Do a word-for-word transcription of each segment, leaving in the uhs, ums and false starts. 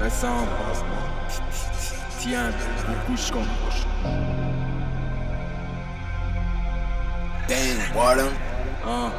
رسام تیم گوش کن Dang, Warden. آه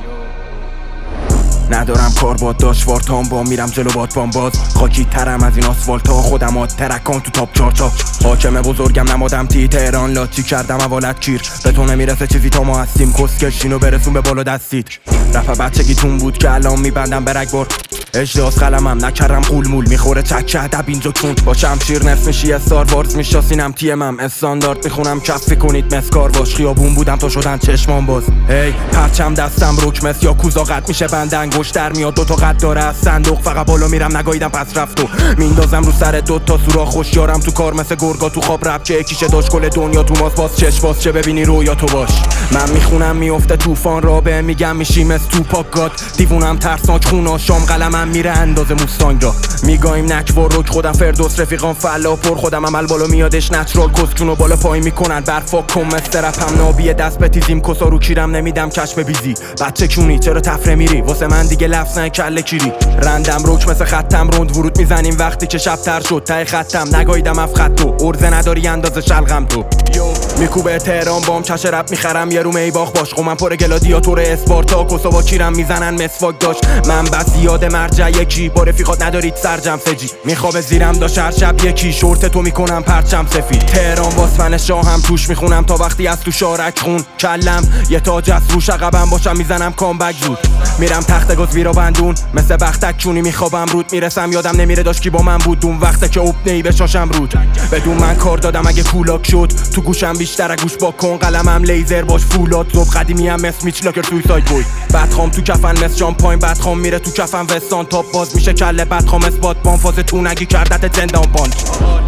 ندارم کار با داشوارتان با میرم جلو باد بام باز خاکی ترم از این آسفالت ها خودم ترکان تو تاپ چارچا حاکم بزرگم نمادم تی تهران لاتی کردم اولت کیر به تو نمیرسه چیزی تا ما هستیم کسکشینو برسون به بالا دستید رفع بچگیتون بود که الان میبندم به رگبار اجداز قلمم نکرم قولمول میخوره چکه ادب اینجا چون با شمشیر نصف میشی استار وارز میشاسینم تیمم استاندارد میخونم کف کنید مسکار باش خیابون بودم تا شدن چشمان باز هی پرچم دستم رکمس یا کوزا قد میشه بندن گوش در میاد دوتا قد داره از صندوق فقط بالا میرم نگاییدم پس رفت و میندازم رو سر دوتا سوراخ خوش یارم تو کار مثل گرگا تو خواب رپ که کیشه داشت کل دنیا تو ماست باز چش باز چه ببینی رویا تو باش من میخونم میفته طوفان را به میگم میشیم از تو پاکات دیوونم ترسناک خونا شام قلمم میره اندازه موستانگ را میگایم نک و رک خودم فردوس رفیقام فلا پر خودم عمل بالا میادش نچرال کسکونو بالا پای میکنن برفا کم مسترپ هم نابیه دست به تیزیم کسا رو کیرم نمیدم کشف بیزی بچه کونی چرا تفره میری واسه من دیگه لفظ نه کله کیری رندم روک مثل خطم روند ورود میزنیم وقتی که شب تر شد ته خطم نگاییدم اف خطو ارزه نداری اندازه شلغم تو میکوبه تهران بام چش رپ میخرم یه رو میباخ باش قومم پر گلادیاتور اسپارتا کسوا کیرم میزنن مسواک داشت من بس یاد مرجع یکی با رفیقات ندارید سرجم سجی میخوابه زیرم داشت هر شب یکی شورت تو میکنم پرچم سفید تهران واسمن شاهم توش میخونم تا وقتی از تو شارک خون کلم یه تاج از روش عقبم باشم میزنم کامبک زود میرم تخت گاز ویرا بندون مثل بختک چونی میخوابم رود میرسم یادم نمیره داشت کی با من بود اون وقته که اوب نی بشاشم رود بدون من کار دادم اگه کولاک شد تو گوشم بیشتر گوش با کن قلمم لیزر باش فولاد زوب قدیمی هم مثل میچ لاکر سویساید بوی بدخام تو کفن مثل شامپاین بدخام میره تو کفن وستان تاپ باز میشه کله بدخام اثبات بان فاز تو نگی کردت زندان بانک